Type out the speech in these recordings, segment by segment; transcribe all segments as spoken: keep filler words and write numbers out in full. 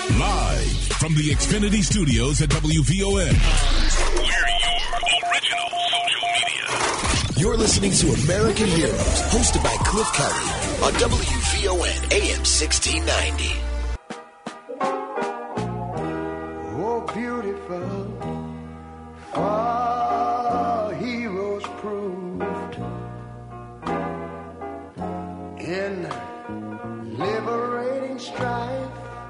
Live from the Xfinity Studios at W V O N. We're your original social media. You're listening to American Heroes, hosted by Cliff Kelly on W V O N A M sixteen ninety. Oh, beautiful, far heroes proved in liberating strife.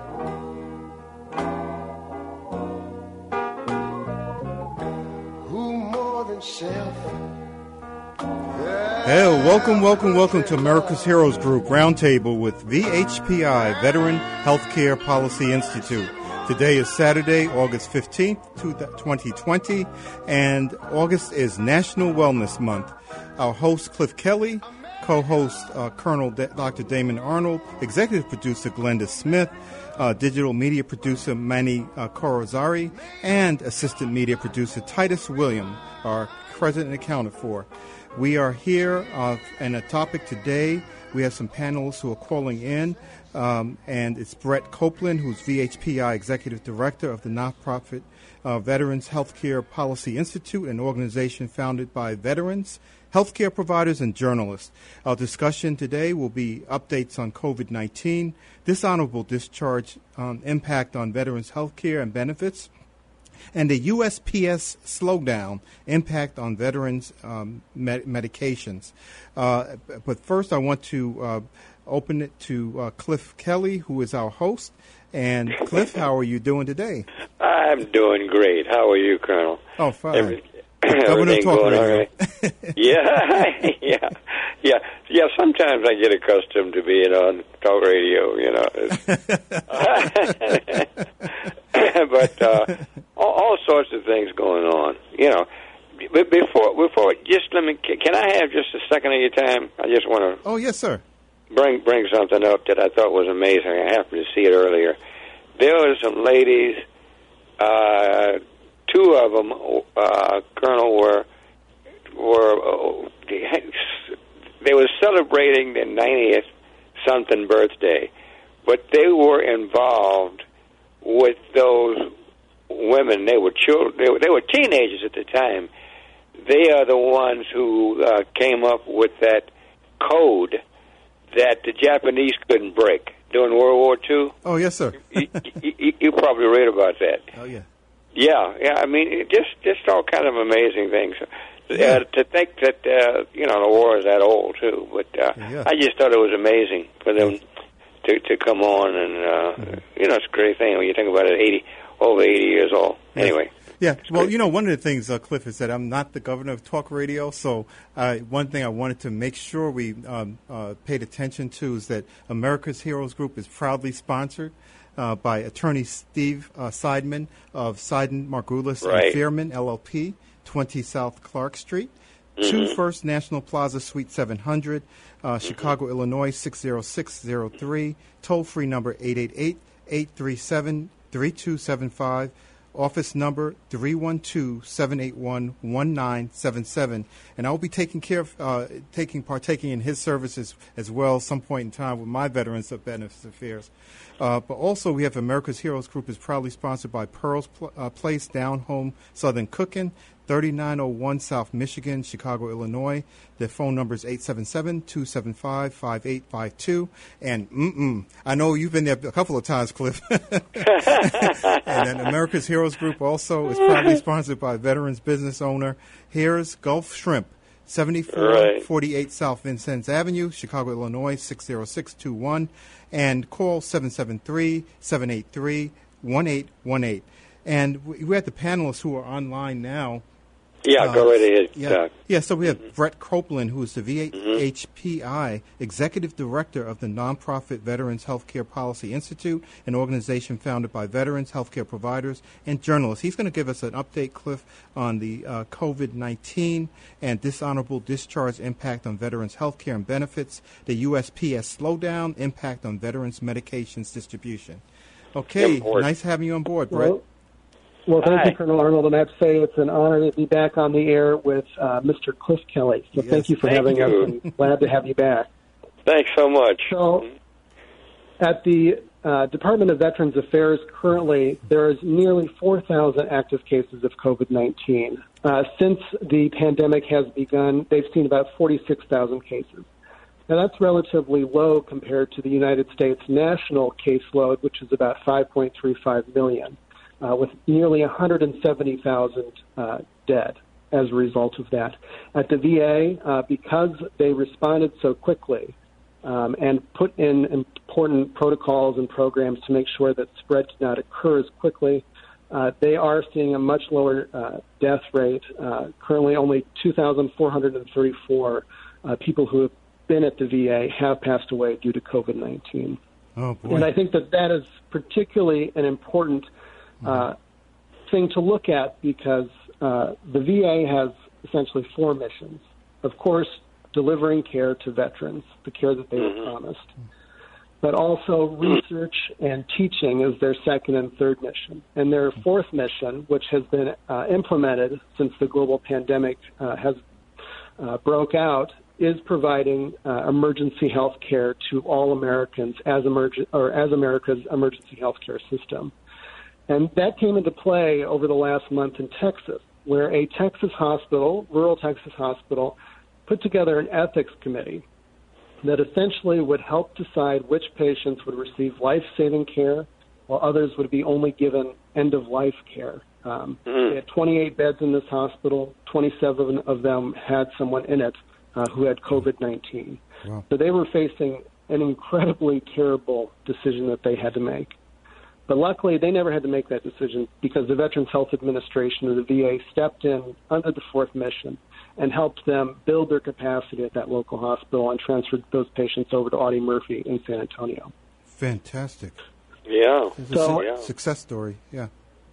Who more than self? Hey, welcome, welcome, welcome to America's Heroes Group Roundtable with V H P I, Veteran Healthcare Policy Institute. Today is Saturday, August fifteenth, twenty twenty, and August is National Wellness Month. Our host, Cliff Kelly, co-host uh, Colonel D- Doctor Damon Arnold, executive producer Glenda Smith, uh, digital media producer Manny uh, Corozari, and assistant media producer Titus William are present and accounted for. We are here uh, and a topic today. We have some panelists who are calling in, um, and it's Brett Copeland, who's V H P I Executive Director of the nonprofit uh, Veterans Healthcare Policy Institute, an organization founded by veterans, healthcare providers, and journalists. Our discussion today will be updates on COVID nineteen, dishonorable discharge, um, impact on veterans' healthcare and benefits, and the U S P S slowdown, impact on veterans' um, med- medications. Uh, but first, I want to uh, open it to uh, Cliff Kelly, who is our host. And Cliff, how are you doing today? I'm doing great. How are you, Colonel? Oh, fine. Every, everything going radio. all right? yeah, yeah, yeah, yeah. Sometimes I get accustomed to being on talk radio, you know. But uh, all, all sorts of things going on, you know. But before, before, just let me. Can I have just a second of your time? I just want to. Oh, yes, sir. Bring bring something up that I thought was amazing. I happened to see it earlier. There were some ladies. Uh, two of them, uh, Colonel, were were uh, they were celebrating their ninetieth something birthday, but they were involved with those women. They were children. They were, they were teenagers at the time. They are the ones who uh, came up with that code that the Japanese couldn't break during World War Two. Oh, yes, sir. you, you, you probably read about that. Oh, yeah. Yeah, yeah. I mean, it just just all kind of amazing things. Uh, to think that uh, you know the war is that old too, but uh, yeah. I just thought it was amazing for them to to come on, and uh, mm-hmm. you know it's a great thing when you think about it. Eighty over eighty years old. Yes. Anyway. Yeah, well, you know, one of the things, uh, Cliff, is that I'm not the governor of talk radio, so uh, one thing I wanted to make sure we um, uh, paid attention to is that America's Heroes Group is proudly sponsored uh, by attorney Steve uh, Seidman of Seidman, Margulis, right. and Fearman, L L P, twenty South Clark Street, mm-hmm. two First National Plaza, Suite seven hundred, uh, mm-hmm. Chicago, Illinois, six zero six zero three, toll-free number eight eight eight, eight three seven, three two seven five, office number three one two, seven eight one, one nine seven seven, and I will be taking care of, uh, taking, partaking in his services as well some point in time with my Veterans of Benefits Affairs. Uh, but also we have America's Heroes Group is proudly sponsored by Pearl's Pl- uh, Place, Down Home Southern Cooking, thirty-nine oh one South Michigan, Chicago, Illinois. Their phone number is eight seven seven, two seven five, five eight five two. And mm-mm, I know you've been there a couple of times, Cliff. And then America's Heroes Group also is proudly sponsored by veterans business owner Here's Gulf Shrimp, seventy-four forty-eight South Vincennes Avenue, Chicago, Illinois, six zero six two one. And call seven seven three, seven eight three, one eight one eight. And we have the panelists who are online now. Yeah, uh, go right ahead. Yeah, yeah, so we have mm-hmm. Brett Copeland, who is the V H P I mm-hmm. Executive Director of the nonprofit Veterans Healthcare Policy Institute, an organization founded by veterans, healthcare providers, and journalists. He's going to give us an update, Cliff, on the uh, COVID nineteen and dishonorable discharge impact on veterans' healthcare and benefits, the U S P S slowdown, impact on veterans' medications distribution. Okay, nice having you on board, Brett. Well, Well, thank Hi. you, Colonel Arnold, and I have to say it's an honor to be back on the air with uh, Mister Cliff Kelly. So yes. thank you for thank having you. us, and glad to have you back. Thanks so much. So, at the uh, Department of Veterans Affairs, currently there is nearly four thousand active cases of COVID nineteen. Uh, since the pandemic has begun, they've seen about forty-six thousand cases. Now, that's relatively low compared to the United States national caseload, which is about five point three five million, uh, with nearly one hundred seventy thousand uh, dead as a result of that. At the V A, uh, because they responded so quickly um, and put in important protocols and programs to make sure that spread did not occur as quickly, uh, they are seeing a much lower uh, death rate. Uh, currently, only two thousand four hundred thirty-four uh, people who have been at the V A have passed away due to COVID nineteen. Oh, boy. And I think that that is particularly an important uh, thing to look at because uh, the V A has essentially four missions. Of course, delivering care to veterans, the care that they were promised. But also research and teaching is their second and third mission. And their fourth mission, which has been uh, implemented since the global pandemic uh, has uh, broke out, is providing uh, emergency health care to all Americans as emerg- or as America's emergency health care system. And that came into play over the last month in Texas, where a Texas hospital, rural Texas hospital, put together an ethics committee that essentially would help decide which patients would receive life-saving care while others would be only given end-of-life care. Um, mm. They had twenty-eight beds in this hospital. twenty-seven of them had someone in it Uh, who had COVID nineteen. Wow. So they were facing an incredibly terrible decision that they had to make. But luckily, they never had to make that decision because the Veterans Health Administration or the V A stepped in under the fourth mission and helped them build their capacity at that local hospital and transferred those patients over to Audie Murphy in San Antonio. Fantastic. Yeah. It's a so, su- yeah. success story, yeah.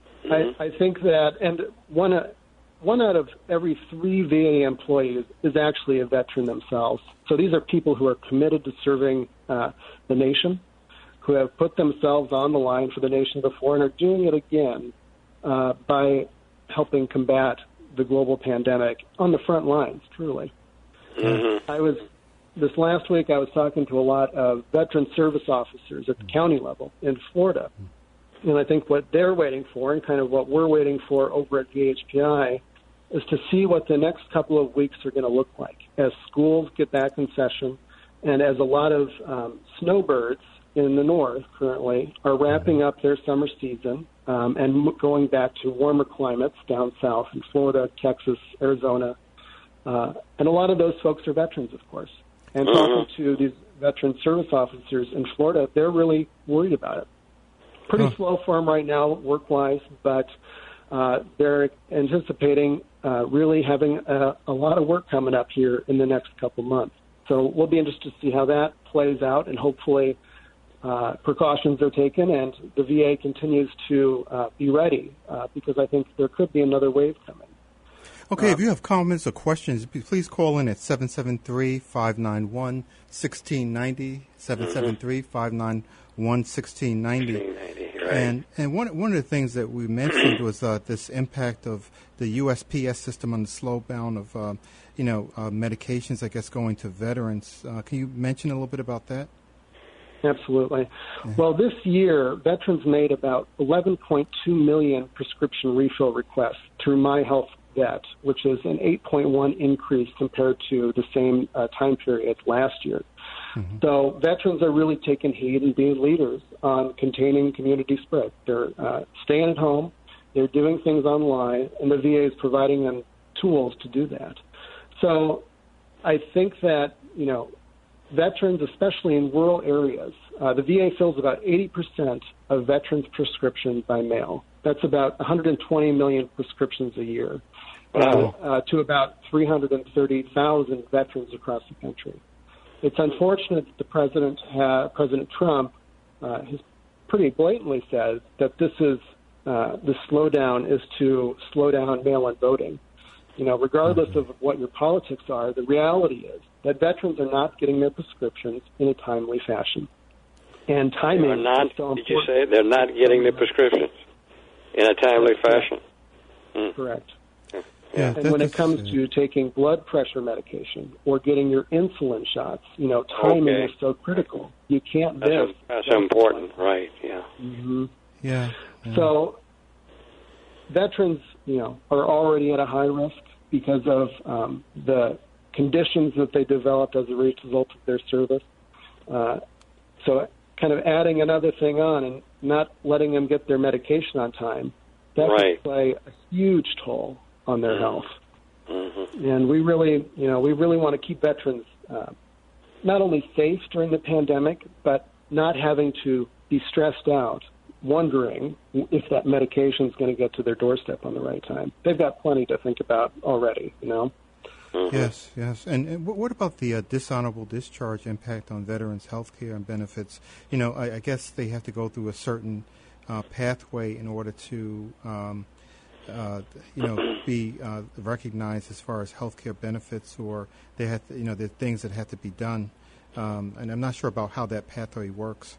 I, I think that, and one uh, One out of every three V A employees is actually a veteran themselves. So these are people who are committed to serving uh, the nation, who have put themselves on the line for the nation before and are doing it again uh, by helping combat the global pandemic on the front lines, truly. Mm-hmm. I was this last week I was talking to a lot of veteran service officers at the county level in Florida. And I think what they're waiting for and kind of what we're waiting for over at V H P I is to see what the next couple of weeks are going to look like as schools get back in session and as a lot of um, snowbirds in the north currently are wrapping up their summer season um, and m- going back to warmer climates down south in Florida, Texas, Arizona. Uh, and a lot of those folks are veterans, of course. And talking to these veteran service officers in Florida, they're really worried about it. Pretty huh. slow for them right now, work-wise, but uh, they're anticipating uh, really having a, a lot of work coming up here in the next couple months. So we'll be interested to see how that plays out, and hopefully uh, precautions are taken and the V A continues to uh, be ready uh, because I think there could be another wave coming. Okay, uh, if you have comments or questions, please call in at seven seven three, five nine one, one six nine zero, seven seven three, five nine one, one six nine zero. Right. And and one one of the things that we mentioned was uh, this impact of the U S P S system on the slowdown of uh, you know uh, medications, I guess, going to veterans. Uh, can you mention a little bit about that? Absolutely. Yeah. Well, this year, veterans made about eleven point two million prescription refill requests through My Health Vet, which is an eight point one increase compared to the same uh, time period last year. Mm-hmm. So veterans are really taking heed and being leaders on containing community spread. They're uh, staying at home, they're doing things online, and the V A is providing them tools to do that. So I think that, you know, veterans, especially in rural areas, uh, the V A fills about eighty percent of veterans' prescriptions by mail. That's about one hundred twenty million prescriptions a year, wow. uh, to about three hundred thirty thousand veterans across the country. It's unfortunate that the president, ha- President Trump, uh, has pretty blatantly said that this is uh, the slowdown is to slow down mail-in voting. You know, regardless mm-hmm. of what your politics are, the reality is that veterans are not getting their prescriptions in a timely fashion. And timing they're not, is so did important. you say they're not getting their prescriptions in a timely fashion? Mm. Correct. Yeah, And that- when it that's- comes to taking blood pressure medication or getting your insulin shots, you know, timing Okay. is so critical. You can't That's, miss. that's important, right? Yeah. hmm Yeah. yeah. So veterans, you know, are already at a high risk because of um, the conditions that they developed as a result of their service. Uh, so kind of adding another thing on and not letting them get their medication on time, that Right. can play a huge toll on their health. Mm-hmm. And we really, you know, we really want to keep veterans uh, not only safe during the pandemic, but not having to be stressed out, wondering if that medication is going to get to their doorstep on the right time. They've got plenty to think about already, you know. Mm-hmm. Yes, yes. And, and wh- what about the uh, dishonorable discharge impact on veterans' health care and benefits? You know, I, I guess they have to go through a certain uh, pathway in order to, um, uh, you know, be uh, recognized as far as health care benefits, or they have to, you know, there are things that have to be done. Um, and I'm not sure about how that pathway works.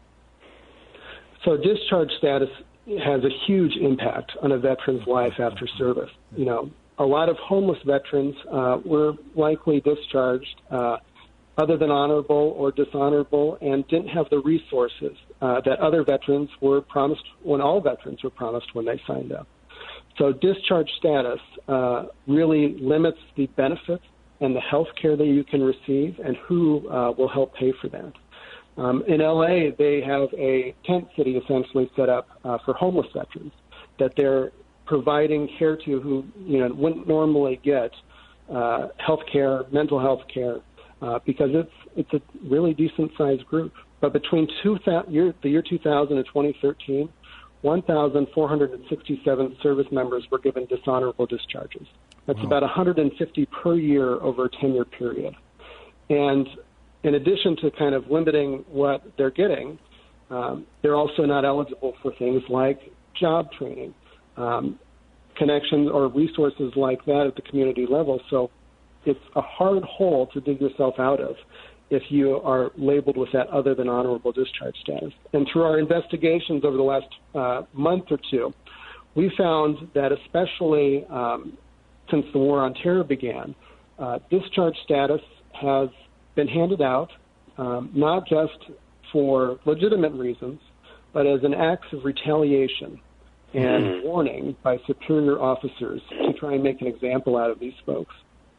So discharge status has a huge impact on a veteran's life after service. You know, a lot of homeless veterans uh, were likely discharged uh, other than honorable or dishonorable and didn't have the resources uh, that other veterans were promised when all veterans were promised when they signed up. So discharge status uh, really limits the benefits and the health care that you can receive and who uh, will help pay for that. Um, in L A, they have a tent city essentially set up uh, for homeless veterans that they're providing care to who you know wouldn't normally get uh, health care, mental health care, uh, because it's it's a really decent sized group. But between two thousand, year, the year two thousand and twenty thirteen, one thousand four hundred sixty-seven service members were given dishonorable discharges. That's Wow. about one hundred fifty per year over a ten-year period. And in addition to kind of limiting what they're getting, um, they're also not eligible for things like job training, um, connections or resources like that at the community level. So it's a hard hole to dig yourself out of if you are labeled with that other than honorable discharge status. And through our investigations over the last uh, month or two, we found that especially um, since the War on Terror began, uh, discharge status has been handed out um, not just for legitimate reasons, but as an act of retaliation and Mm. warning by superior officers to try and make an example out of these folks.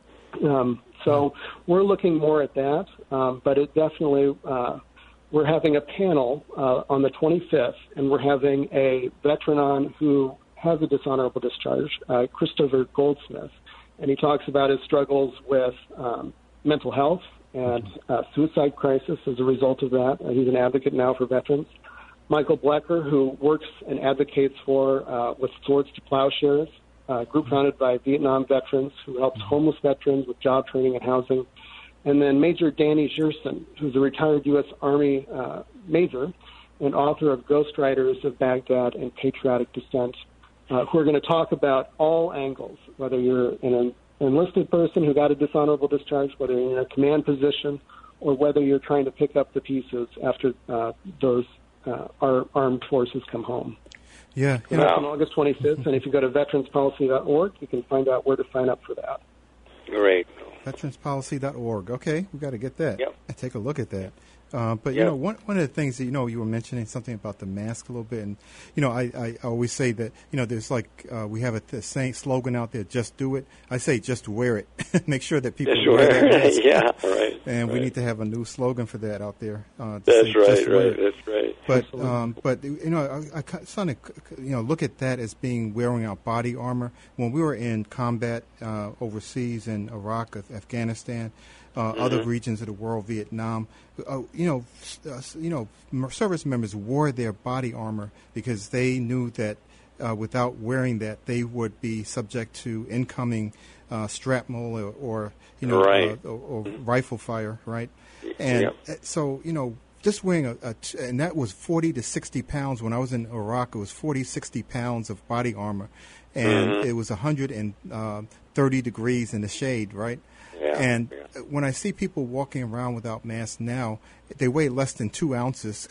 Um, so we're looking more at that, um, but it definitely, uh, we're having a panel uh, on the twenty-fifth, and we're having a veteran on who has a dishonorable discharge, uh, Christopher Goldsmith, and he talks about his struggles with um, mental health and uh, suicide crisis as a result of that. Uh, he's an advocate now for veterans. Michael Blecker, who works and advocates for uh, with Swords to Plowshares, a group founded by Vietnam veterans who helps homeless veterans with job training and housing. And then Major Danny Gerson, who's a retired U S Army uh, major and author of Ghostwriters of Baghdad and Patriotic Descent, uh, who are going to talk about all angles, whether you're an enlisted person who got a dishonorable discharge, whether you're in a command position, or whether you're trying to pick up the pieces after uh, those uh, our armed forces come home. Yeah. And that's on August twenty-fifth, and if you go to veterans policy dot org, you can find out where to sign up for that. Great. veterans policy dot org. Okay, we got to get that. Yep. And take a look at that. Uh, but, you Yep. know, one one of the things that, you know, you were mentioning something about the mask a little bit. And, you know, I, I always say that, you know, there's like, uh, we have a th- saying, slogan out there, just do it. I say just wear it. Make sure that people That's wear that right. mask. Yeah, right. And we right. need to have a new slogan for that out there. Uh, to That's say, right, just wear right. it. That's right. But um, but you know, I, I kind of you know look at that as being wearing out body armor. When we were in combat uh, overseas in Iraq, Af- Afghanistan, uh, Mm-hmm. other regions of the world, Vietnam, uh, you know, uh, you know, m- service members wore their body armor because they knew that uh, without wearing that, they would be subject to incoming uh, shrapnel or, or you know, Right. uh, or, or rifle fire, right? And Yep. uh, so you know. Just weighing a, a t- and that was forty to sixty pounds. When I was in Iraq, it was forty, sixty pounds of body armor, and Mhm. it was one hundred thirty degrees in the shade, right? Yeah, and yeah. when I see people walking around without masks now, they weigh less than two ounces,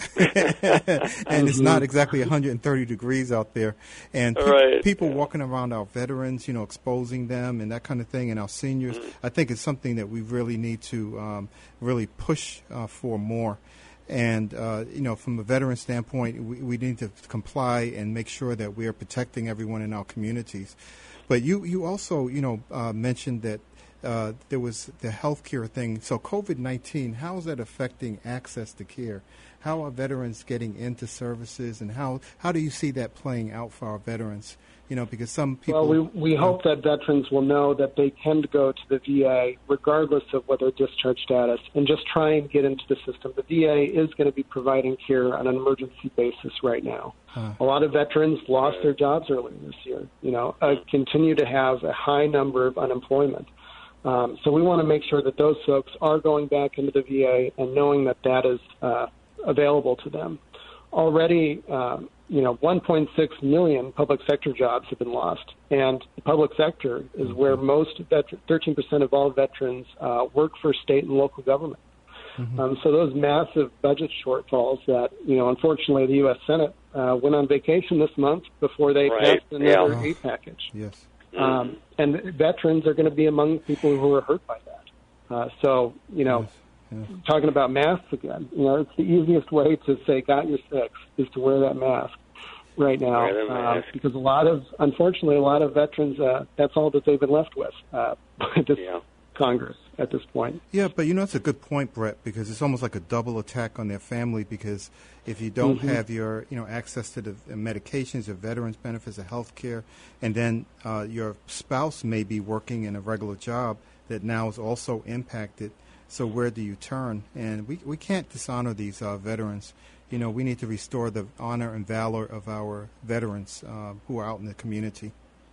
and it's not exactly one hundred thirty degrees out there. And pe- Right, people yeah. walking around our veterans, you know, exposing them and that kind of thing, and our seniors, Mm-hmm. I think it's something that we really need to um, really push uh, for more. And, uh, you know, from a veteran standpoint, we, we need to comply and make sure that we are protecting everyone in our communities. But you, you also, you know, uh, mentioned that uh, there was the healthcare thing. So COVID nineteen, how is that affecting access to care? How are veterans getting into services, and how, how do you see that playing out for our veterans? You know, because some people... Well, we, we hope that veterans will know that they can go to the V A regardless of what their discharge status and just try and get into the system. The V A is going to be providing care on an emergency basis right now. Huh. A lot of veterans lost their jobs earlier this year, you know, uh, continue to have a high number of unemployment. Um, so we want to make sure that those folks are going back into the V A and knowing that that is uh, available to them. Already, um, you know, one point six million public sector jobs have been lost, and the public sector is where most, vet- thirteen percent of all veterans uh, work for state and local government. Mm-hmm. Um, so those massive budget shortfalls that, you know, unfortunately the U S Senate uh, went on vacation this month before they Right, passed another yeah. aid package. Yes. Um, and veterans are going to be among people who are hurt by that. Uh, so, you know, Yes. Yes. talking about masks again, you know, it's the easiest way to say got your six is to wear that mask right now. Wear the Uh, mask. because a lot of, unfortunately, a lot of veterans, uh, that's all that they've been left with uh, by this Yeah. Congress at this point. Yeah, but you know, it's a good point, Brett, because it's almost like a double attack on their family, because if you don't Mm-hmm. have your, you know, access to the medications, your veterans benefits, the health care, and then uh, your spouse may be working in a regular job that now is also impacted, so where do you turn? And we, we can't dishonor these uh, veterans. You know, we need to restore the honor and valor of our veterans uh, who are out in the community.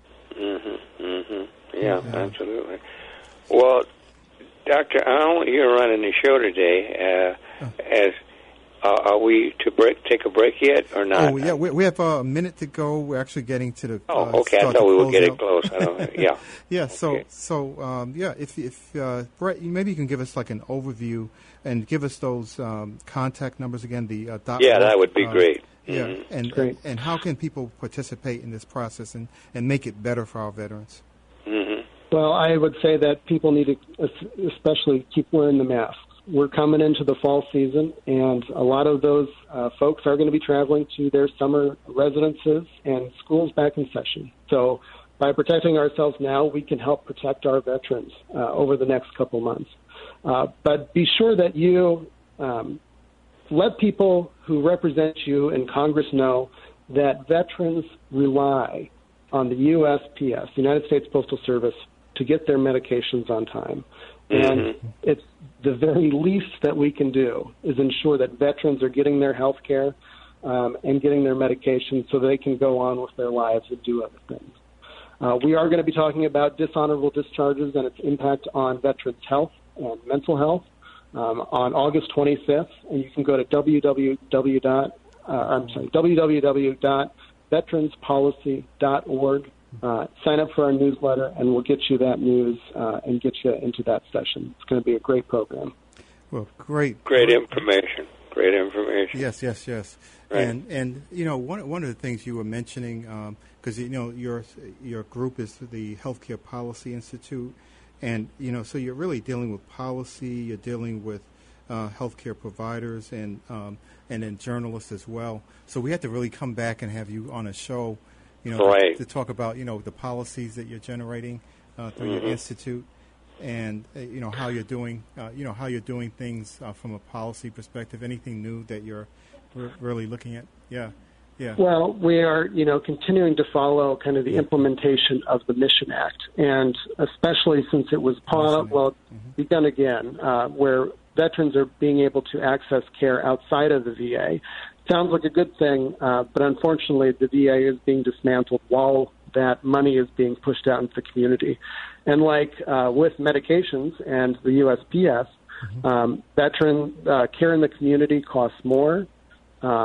Mm-hmm, mm-hmm. Yeah, Yeah. absolutely. Well, Doctor Al, you're running the show today. Uh, as uh, are we to break? Take a break yet, or not? Oh, yeah, we, we have uh, a minute to go. We're actually getting to the. Oh, uh, okay. I start thought to we were close getting out. close. I don't, yeah. Yeah. So, Okay. so um, yeah. If if uh, Brett, you- maybe you can give us like an overview and give us those um, contact numbers again. The uh, dot Yeah, org, that would be uh, great. Yeah, Mhm. and, Great. and and how can people participate in this process and, and make it better for our veterans? Mm-hmm. Well, I would say that people need to especially keep wearing the masks. We're coming into the fall season, and a lot of those uh, folks are going to be traveling to their summer residences and schools back in session. So by protecting ourselves now, we can help protect our veterans uh, over the next couple months. Uh, but be sure that you um, let people who represent you in Congress know that veterans rely on the U S P S, United States Postal Service, to get their medications on time. And Mhm. it's the very least that we can do is ensure that veterans are getting their health care um, and getting their medications so they can go on with their lives and do other things. Uh, we are going to be talking about dishonorable discharges and its impact on veterans' health and mental health um, on August twenty-fifth, and you can go to www. Dot, uh, I'm sorry, w w w dot veterans policy dot org. Uh, sign up for our newsletter, and we'll get you that news uh, and get you into that session. It's going to be a great program. Well, great, Great information. Great information. Yes, yes, yes. Right. And and you know, one one of the things you were mentioning, because you know your your group is the Healthcare Policy Institute, and you know, so you're really dealing with policy. You're dealing with uh, healthcare providers and um, and then journalists as well. So we have to really come back and have you on a show, you know, Right. to, to talk about you know the policies that you're generating uh, through Mhm. your institute. And uh, you know how you're doing, uh, you know how you're doing things uh, from a policy perspective. Anything new that you're re- really looking at? Yeah, yeah. Well, we are, you know, continuing to follow kind of the implementation of the Mission Act, and especially since it was pa- well begun again, uh, where veterans are being able to access care outside of the V A. Sounds like a good thing, uh, but unfortunately, the V A is being dismantled while that money is being pushed out into the community. And like uh, with medications and the U S P S, um, veteran uh, care in the community costs more. Um,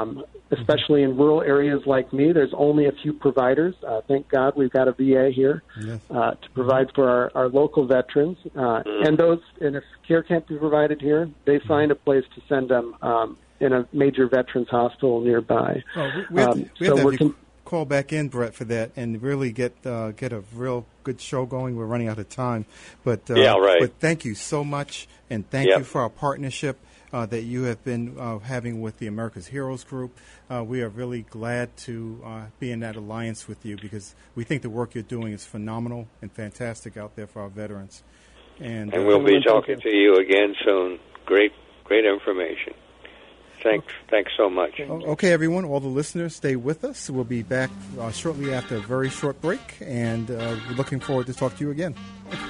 especially in rural areas like me. There's only a few providers. Uh, thank God we've got a V A here yes. uh, to provide for our, our local veterans. Uh, and those, and if care can't be provided here, they find a place to send them um, in a major veterans hospital nearby. Oh, we, we have to, um, we have so to we're con- call back in, Brett, for that, and really get uh, get a real good show going. We're running out of time, but uh, yeah, right. But thank you so much, and thank yep. you for our partnership uh, that you have been uh, having with the America's Heroes Group. Uh, we are really glad to uh, be in that alliance with you because we think the work you're doing is phenomenal and fantastic out there for our veterans. And, and uh, we'll be talking to you again soon. Great, great information. Thanks, thanks so much. Okay, everyone, all the listeners, stay with us. We'll be back uh, shortly after a very short break, and uh, we're looking forward to talk to you again.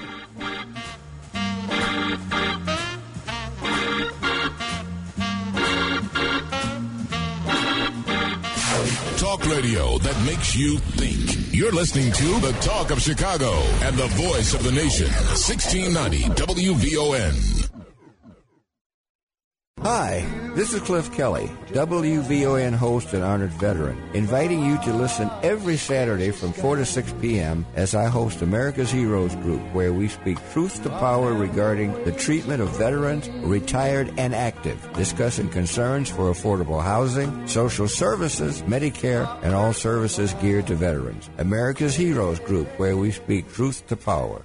Talk radio that makes you think. You're listening to The Talk of Chicago and the voice of the nation, sixteen ninety W V O N. Hi, this is Cliff Kelly, W V O N host and honored veteran, inviting you to listen every Saturday from four to six p.m. as I host America's Heroes Group, where we speak truth to power regarding the treatment of veterans, retired and active, discussing concerns for affordable housing, social services, Medicare, and all services geared to veterans. America's Heroes Group, where we speak truth to power.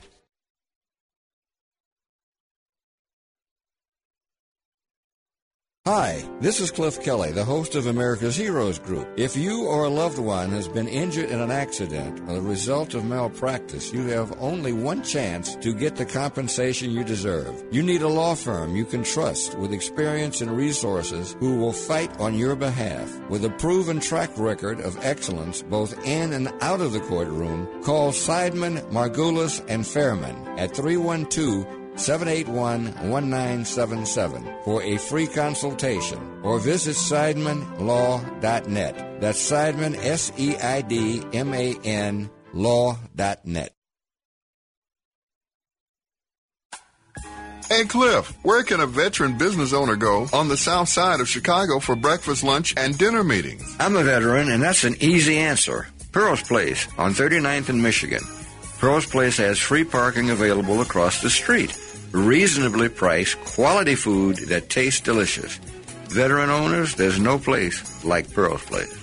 Hi, this is Cliff Kelly, the host of America's Heroes Group. If you or a loved one has been injured in an accident or the result of malpractice, you have only one chance to get the compensation you deserve. You need a law firm you can trust with experience and resources who will fight on your behalf. With a proven track record of excellence both in and out of the courtroom, call Seidman, Margulis, and Fairman at three one two, seven eight one, one nine seven seven for a free consultation, or visit Seidman Law dot net. That's Seidman, S E I D M A N, law dot net. Hey, Cliff, where can a veteran business owner go on the south side of Chicago for breakfast, lunch, and dinner meetings? I'm a veteran, and that's an easy answer. Pearl's Place on thirty-ninth and Michigan. Pearl's Place has free parking available across the street. Reasonably priced, quality food that tastes delicious. Veteran owners, there's no place like Pearl's Place.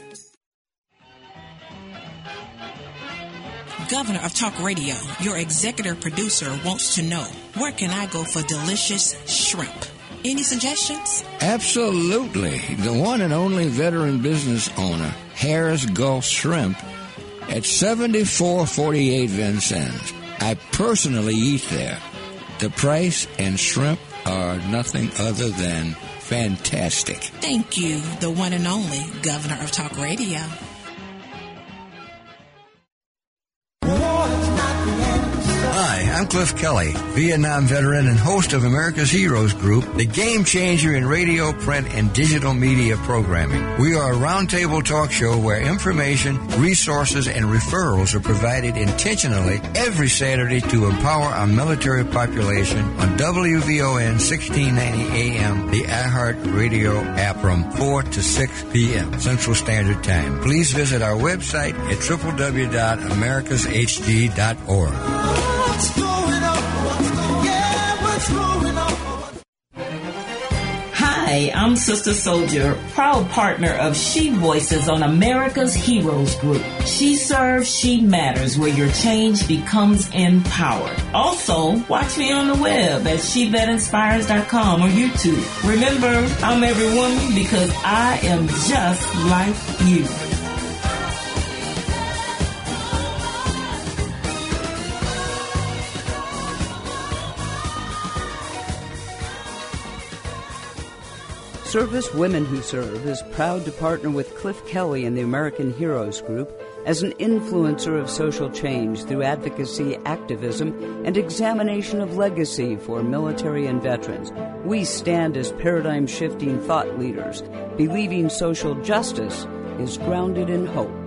Governor of Talk Radio, your executive producer, wants to know, where can I go for delicious shrimp? Any suggestions? Absolutely. The one and only veteran business owner, Harris Gulf Shrimp, at seventy-four forty-eight Vincennes. I personally eat there. The price and shrimp are nothing other than fantastic. Thank you, the one and only Governor of Talk Radio. Hi, I'm Cliff Kelly, Vietnam veteran and host of America's Heroes Group, the game changer in radio, print, and digital media programming. We are a roundtable talk show where information, resources, and referrals are provided intentionally every Saturday to empower our military population on W V O N sixteen ninety A M, the iHeart Radio app from four to six p.m. Central Standard Time. Please visit our website at w w w dot americas h g dot org. What's going on? What's going, yeah, what's going on? Hi, I'm Sister Soldier, proud partner of She Voices on America's Heroes Group. She serves, she matters, where your change becomes empowered. Also, watch me on the web at she vet inspires dot com or YouTube. Remember, I'm every woman because I am just like you. Service Women Who Serve is proud to partner with Cliff Kelly and the American Heroes Group as an influencer of social change through advocacy, activism, and examination of legacy for military and veterans. We stand as paradigm-shifting thought leaders, believing social justice is grounded in hope.